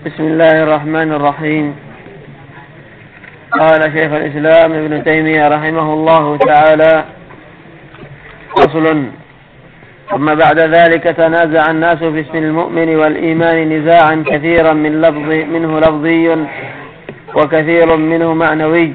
بسم الله الرحمن الرحيم. قال شيخ الإسلام ابن تيمية رحمه الله تعالى: فصل. ثم بعد ذلك تنازع الناس في اسم المؤمن والإيمان نزاعا كثيرا منه لفظي وكثير منه معنوي،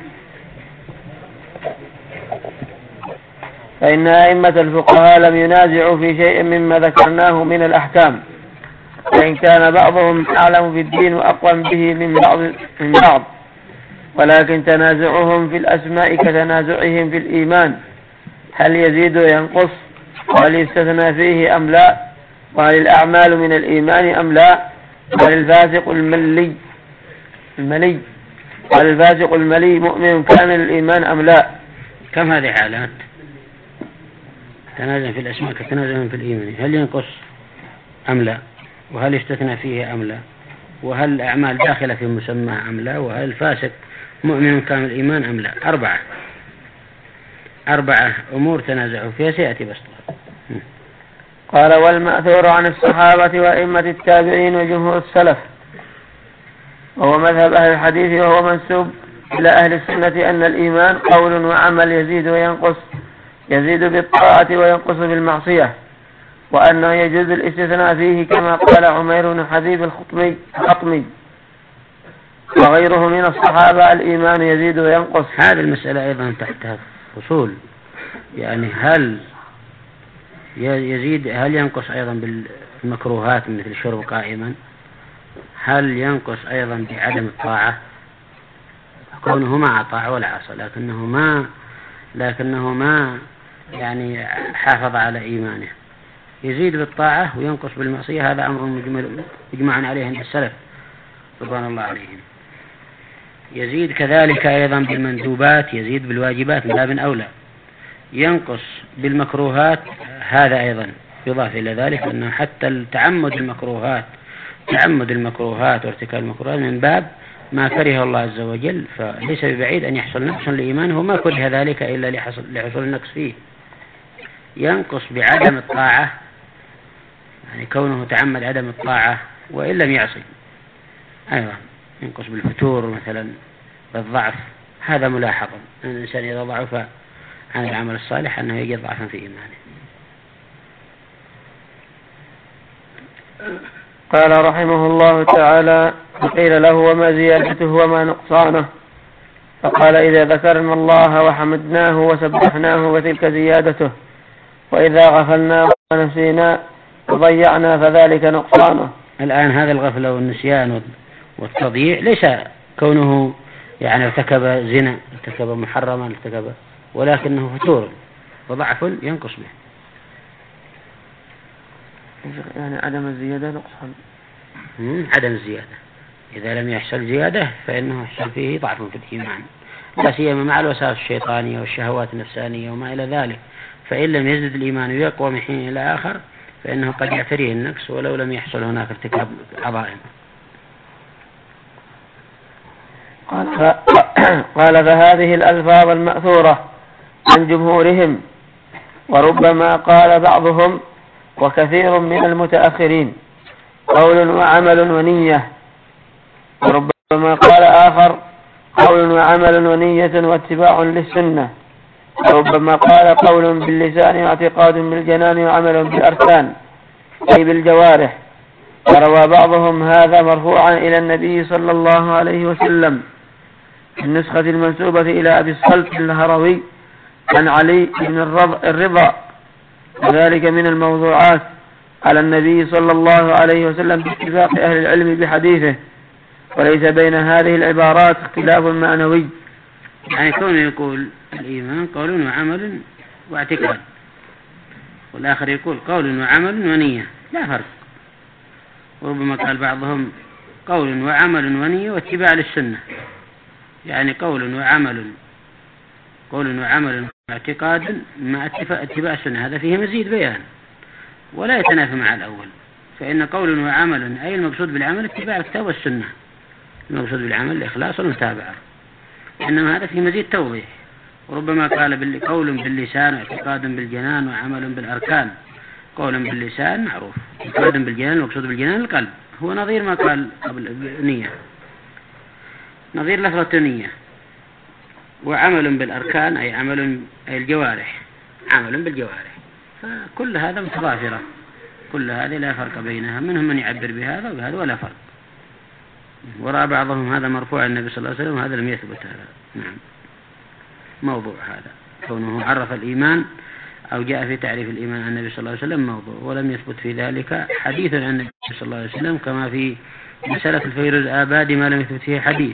فإن أئمة الفقهاء لم ينازعوا في شيء مما ذكرناه من الأحكام، وإن كان بعضهم أعلم في الدين وأقوم به من بعض، ولكن تنازعهم في الأسماء كتنازعهم في الإيمان، هل يزيد وينقص، وهل يستثنى فيه أم لا، وهل الأعمال من الإيمان أم لا، وهل الفاسق الملي مؤمن كان الإيمان أم لا. كم هذه حالات؟ تنازع في الأسماء كتنازعهم في الإيمان، هل ينقص أم لا، وهل يستثنى فيه أم لا، وهل الأعمال داخلة في مسمى أم لا، وهل الفاسق مؤمن كان الإيمان أم لا. أربعة أمور تنازعوا فيها، سيأتي بس. قال: والمأثور عن الصحابة وأئمة التابعين وجمهور السلف، وهو مذهب أهل الحديث، وهو منسوب إلى أهل السنة، أن الإيمان قول وعمل يزيد وينقص، يزيد بالطاعة وينقص بالمعصية، وأنه يجوز الاستثناء فيه، كما قال عمير بن حبيب الخطمي وغيره من الصحابة: الإيمان يزيد وينقص. هذه المسألة أيضا تحتها فصول، يعني هل يزيد، هل ينقص أيضا بالمكروهات مثل الشرب قائما، هل ينقص أيضا بعدم الطاعة، كونه ما أطاع ولا عصى لكنه ما يعني حافظ على إيمانه، يزيد بالطاعة وينقص بالمعصية. هذا أمر مجمع عليه عند السلف رضوان الله عليهم. يزيد كذلك أيضا بالمندوبات، يزيد بالواجبات من باب أولى، ينقص بالمكروهات. هذا أيضا يضاف إلى ذلك أنه حتى تعمد المكروهات وارتكاب المكروهات من باب ما كره الله عز وجل، فليس ببعيد أن يحصل نقص لإيمانه، وما كره ذلك إلا لحصول النقص فيه. ينقص بعدم الطاعة، يعني كونه تعمد عدم الطاعة وإن لم يعصي. أيضا ينقص بالفتور مثلا، بالضعف. هذا ملاحظ أن الإنسان إذا ضعف عن العمل الصالح أنه يجد ضعفا في إيمانه. قال رحمه الله تعالى: فقيل له: وما زيادته وما نقصانه؟ فقال: إذا ذكرنا الله وحمدناه وسبحناه فتلك زيادته، وإذا غفلنا ونسينا وضيعنا فذلك نقصانه. الآن هذا الغفل والنسيان والتضييع ليس كونه يعني ارتكب زنا، ارتكب محرما، ولكنه فتور وضعف ينقص به. يعني عدم الزيادة نقصان. عدم الزيادة إذا لم يحصل زيادة فإنه يحصل فيه ضعف في الإيمان، لا سيما مع الوساوس الشيطانية والشهوات النفسانية وما إلى ذلك. فإن لم يزد الإيمان ويقوى من حين إلى آخر فإنه قد يعتريه النقص ولو لم يحصل هناك ارتكاب عظائم. قال: فهذه الألفاظ المأثورة عن جمهورهم، وربما قال بعضهم وكثير من المتأخرين قول وعمل ونية، وربما قال آخر قول وعمل ونية واتباع للسنة، وربما قال قول باللسان واعتقاد بالجنان وعمل بالأركان أي بالجوارح. وروى بعضهم هذا مرفوعا إلى النبي صلى الله عليه وسلم في النسخة المنسوبة إلى أبي الصلت الهروي عن علي بن الرضا، وذلك من الموضوعات على النبي صلى الله عليه وسلم باتفاق أهل العلم بحديثه، وليس بين هذه العبارات اختلاف معنوي. يعني كونه يقول الإيمان قول وعمل واعتقاد، والآخر يقول قول وعمل ونية، لا فرق. وربما قال بعضهم قول وعمل ونية واتباع للسنة، يعني قول وعمل واعتقاد مع اتباع السنة. هذا فيه مزيد بيان ولا يتنافى مع الأول، فإن قول وعمل أي المقصود بالعمل اتباع الكتاب والسنة، المقصود بالعمل الإخلاص والمتابعة، إنما هذا فيه مزيد توضيح. وربما قال قول باللسان واعتقاد بالجنان وعمل بالأركان. قول باللسان معروف، اعتقاد بالجنان، المقصود بالجنان القلب، هو نظير ما قال قبل نية، نظير لفظة نية. وعمل بالأركان أي عمل أي الجوارح، عمل بالجوارح، فكل هذا متضافرة، كل هذه لا فرق بينها، منهم من يعبر بهذا وبهذا ولا فرق. ورأى بعضهم هذا مرفوع النبي صلى الله عليه وسلم وهذا لم يثبت هذا. نعم، موضوع هذا كونه عرف الإيمان أو جاء في تعريف الإيمان عن النبي صلى الله عليه وسلم موضوع، ولم يثبت في ذلك حديث عن النبي صلى الله عليه وسلم كما في مسألة الفيروز آبادي ما لم يثبت فيه حديث.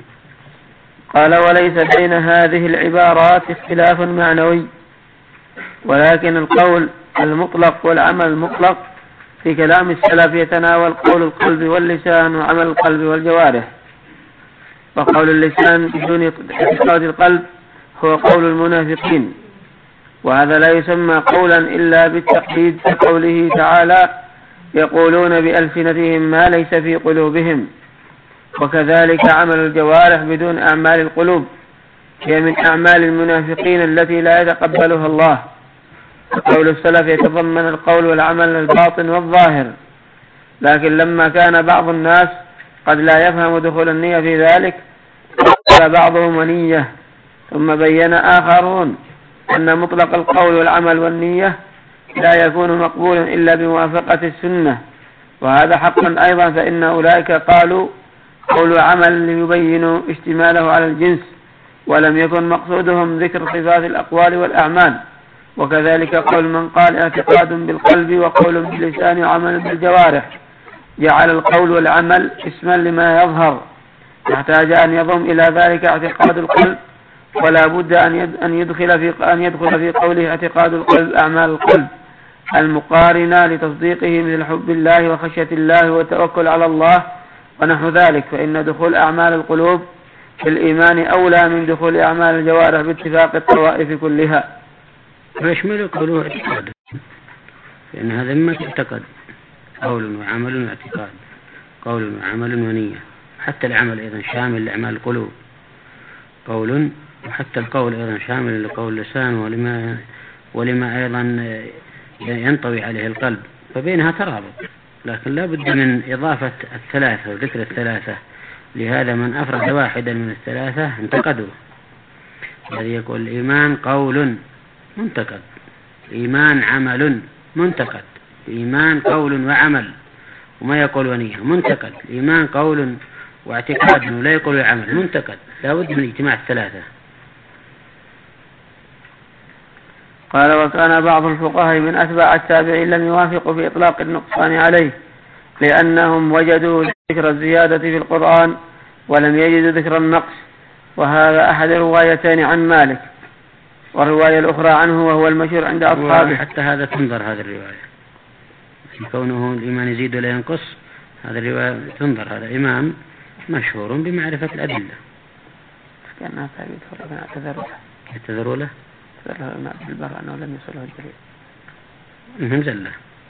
قال: وليس بين هذه العبارات اختلاف معنوي، ولكن القول المطلق والعمل المطلق في كلام السلف يتناول قول القلب واللسان وعمل القلب والجوارح. وقول اللسان بدون اعتقاد القلب هو قول المنافقين، وهذا لا يسمى قولا إلا بالتقييد، كقوله تعالى: يقولون بألسنتهم ما ليس في قلوبهم. وكذلك عمل الجوارح بدون أعمال القلوب هي من أعمال المنافقين التي لا يتقبلها الله. قول السلف يتضمن القول والعمل الباطن والظاهر، لكن لما كان بعض الناس قد لا يفهم دخول النية في ذلك قال بعضهم ونية، ثم بين آخرون أن مطلق القول والعمل والنية لا يكون مقبولا إلا بموافقة السنة، وهذا حقا أيضا، فإن أولئك قالوا قول وعمل ليبينوا اشتماله على الجنس، ولم يكن مقصودهم ذكر صفات الأقوال والأعمال. وكذلك قول من قال اعتقاد بالقلب وقول باللسان وعمل بالجوارح جعل القول والعمل اسما لما يظهر، يحتاج أن يضم إلى ذلك اعتقاد القلب، ولا بد أن يدخل في قوله اعتقاد القلب أعمال القلب المقارنة لتصديقه مثل حب الله وخشية الله والتوكل على الله ونحو ذلك، فإن دخول أعمال القلوب في الإيمان أولى من دخول أعمال الجوارح باتفاق الطوائف كلها. ويشمل قوله اعتقاد، لأن هذا مما تعتقد، قول وعمل واعتقاد، قول وعمل ونية. حتى العمل أيضا شامل لأعمال القلوب، قول، وحتى القول أيضا شامل لقول اللسان ولما أيضا ينطوي عليه القلب، فبينها ترابط، لكن لا بد من إضافة الثلاثة وذكر الثلاثة. لهذا من أفرد واحدا من الثلاثة انتقدوا. الذي يقول الإيمان قول منتقد، الإيمان عمل منتقد، الإيمان قول وعمل وما يقول ونية منتقد، الإيمان قول واعتقاد ولا يقول وعمل منتقد، لا بد من اجتماع الثلاثة. قال: وكان بعض الفقهاء من أتباع التابعين لم يوافقوا في إطلاق النقصان عليه، لأنهم وجدوا ذكر الزيادة في القرآن ولم يجدوا ذكر النقص، وهذا أحد الروايتين عن مالك، والرواية الأخرى عنه وهو المشهور عند أصحابه. حتى هذا تنظر هذه الرواية في كونه الإيمان يزيد ولا ينقص، هذا الرواية تنظر، هذا إمام مشهور بمعرفة الأدلة. كأنها ثابت فرقنا اعتذروا له الماء بالبر أنه لم يصله الدليل منهم زلة.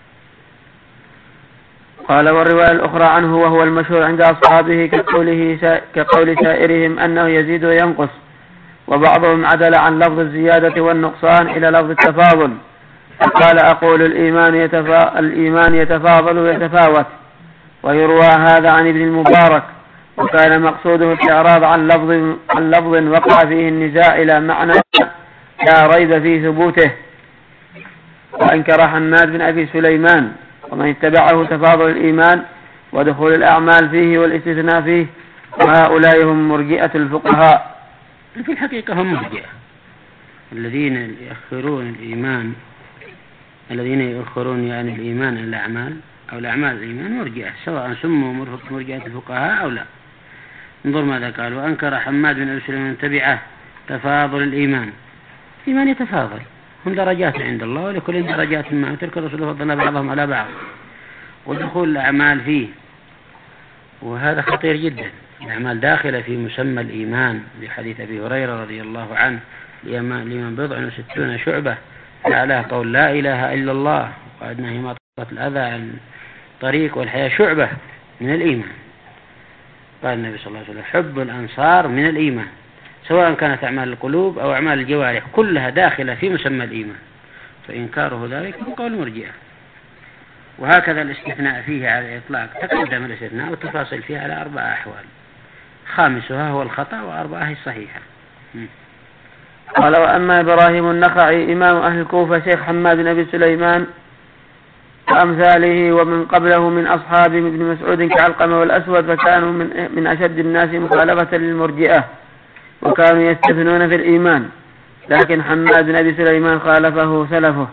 قال: والرواية الأخرى عنه وهو المشهور عند أصحابه كقول سائرهم أنه يزيد وينقص، وبعضهم عدل عن لفظ الزيادة والنقصان إلى لفظ التفاضل، فقال: أقول الإيمان يتفاضل ويتفاوت. ويروى هذا عن ابن المبارك، وكان مقصوده الإعراض عن لفظ وقع فيه النزاع إلى معنى لا ريب في ثبوته. وأنكر حماد بن أبي سليمان ومن اتبعه تفاضل الإيمان ودخول الأعمال فيه والاستثناء فيه، وهؤلاء هم مرجئة الفقهاء. في الحقيقة هم مرجئة الذين يؤخرون الإيمان، الذين يؤخرون يعني الإيمان إلى الأعمال أو الأعمال الإيمان مرجئة، سواء سموا مرجئة الفقهاء أو لا. انظر ماذا قال: وأنكر حماد بن أبي سليمان تبعه تفاضل الإيمان. الإيمان يتفاضل، هم درجات عند الله ولكل درجات ما ترك الرسول فضل بعضهم على بعض، ودخول الأعمال فيه، وهذا خطير جدا. الأعمال داخلة في مسمى الإيمان لحديث أبي هريرة رضي الله عنه: لمن 60 شعبة فعلها قول لا إله إلا الله وأدناه إماطة الأذى عن طريق والحياة شعبة من الإيمان. قال النبي صلى الله عليه وسلم: حب الأنصار من الإيمان، سواء كانت أعمال القلوب أو أعمال الجوارح كلها داخلة في مسمى الإيمان، فإنكاره ذلك من قول مرجئة. وهكذا الاستثناء فيه على الإطلاق تقدم الاستثناء والتفاصيل فيه على 4 أحوال، خامسها هو الخطأ و4 هي الصحيحة. قال وأما إبراهيم النخعي إمام أهل الكوفة شيخ حماد بن أبي سليمان وأمثاله ومن قبله من أصحاب ابن مسعود كعلقمة والأسود، فكانوا من أشد الناس مخالفة للمرجئة وكانوا يستثنون في الإيمان، لكن حماد بن أبي سليمان خالفه سلفه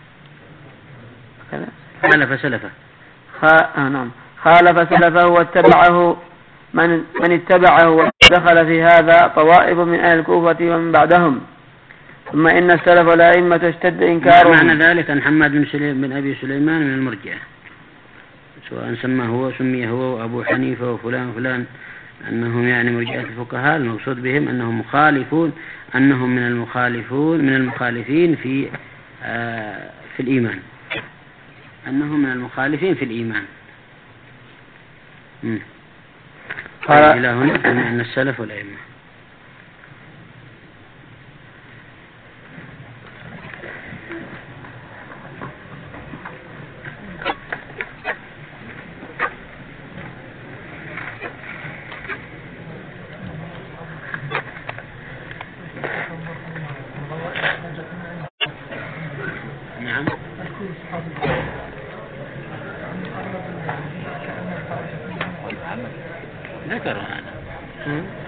خالف سلفه واتبعه من اتبعه، ودخل في هذا طوائف من أهل الكوفة ومن بعدهم. ثم إن السلف والأئمة اشتد إنكارهم. معنى ذلك أن حماد بن أبي سليمان من المرجئة، سواء سمي هو وأبو حنيفة وفلان وفلان أنهم يعني مرجئة الفقهاء، المقصود بهم أنهم مخالفون، أنهم من المخالفين في الإيمان، أنهم من المخالفين في الإيمان. إلى هنا أن السلف والأئمة. نعم. ذكر هذا.